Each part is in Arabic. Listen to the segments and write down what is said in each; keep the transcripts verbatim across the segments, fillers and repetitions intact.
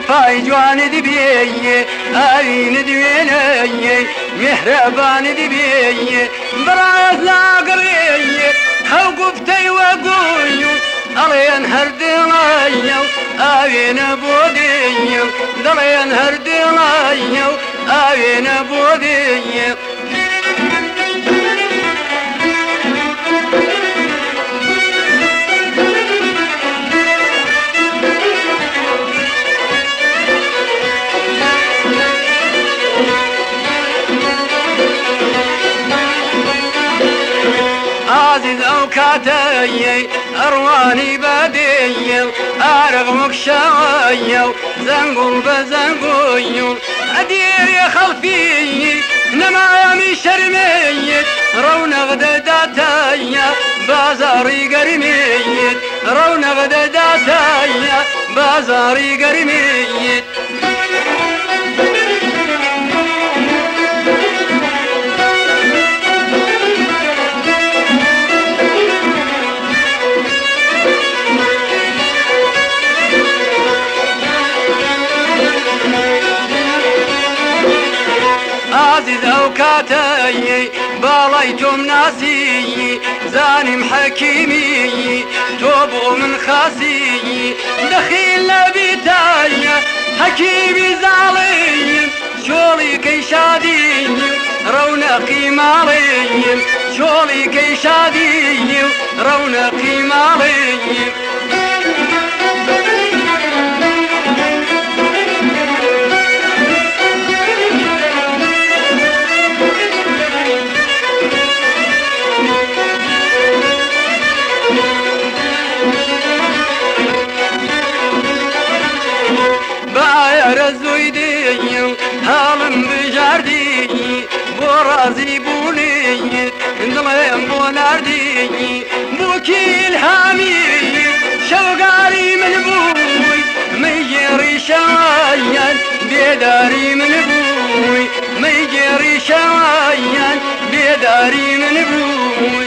وفاي جوان دبي آين دويني مهربان دبي براز لاقري هاو قفتي وقويو ألين هردلايو آين بوديو دلين هردلايو آين بوديو عزيز أو كاتي أرواني بدي أرغ مكشاي زنقل بزنقل أدير يا خلفي نمامي شرمي رونق داتاي بازاري قرمي رونق داتاي بازاري قرمي عزيز أو كاتي بالايتم ناسي زانم حكيمي توبو من خاسي دخيل بيتاي حكيمي زعلي شولي كي شادي رونقي مالي شولي كي شادي رونقي مالي رزويدي هالم بجاردي برازي بوني دلهم بوناردي بوكي الهامي شوقاري من بوي ميجري شايان بيداري من بوي ميجري شايان بيداري من بوي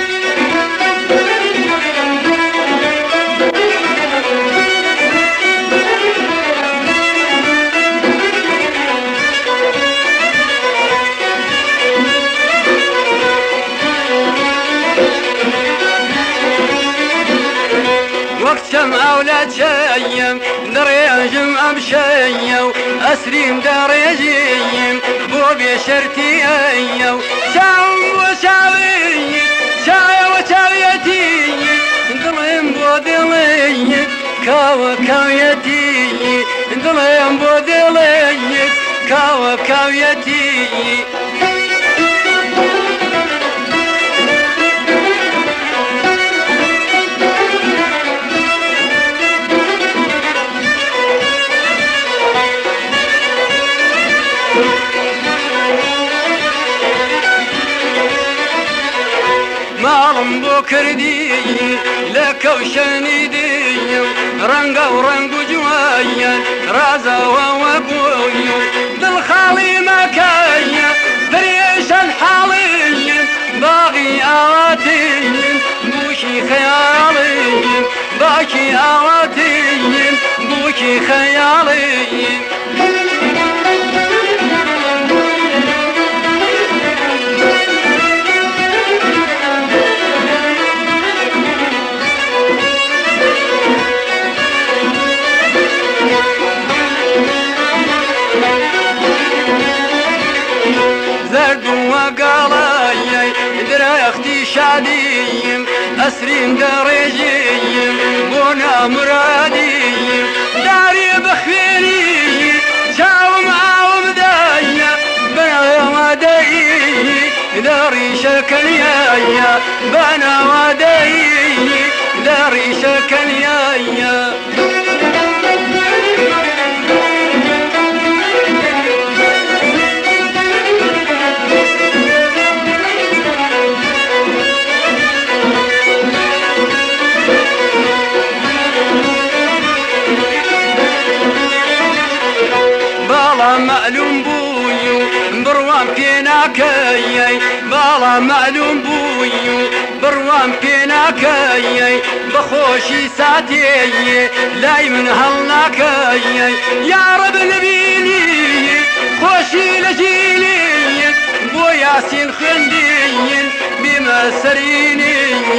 وقتم أولاد شايم دريجم أمشيو أسريم دريجيم بوبي شرتي أيو شاوم وشاوي شايا وشاويتي دلهم بودلي كاو كاويتي دلهم بودلي كاو كاويتي مالم بوكردي لك وشاني دي رنقا ورنقو جوايا رازا وابويا بالخالي مكايا بريش الحالي باغي اواتي بوشي خيالي باكي اواتي بوشي خيالي وقالاي درختي شاديم أسرين دريجيم بونا مراديم داري بخيري شاوم عاوم دايا بنا وداي داري شكليايا بنا وداي داري شكليايا معلوم بويو بروان فينا كاي بالا معلوم بويو بروان فينا كاي بخوشي ساتي لاي من هالنا كاي يا رب نبيني خوشي لجيني بو ياسين خندي بما سريني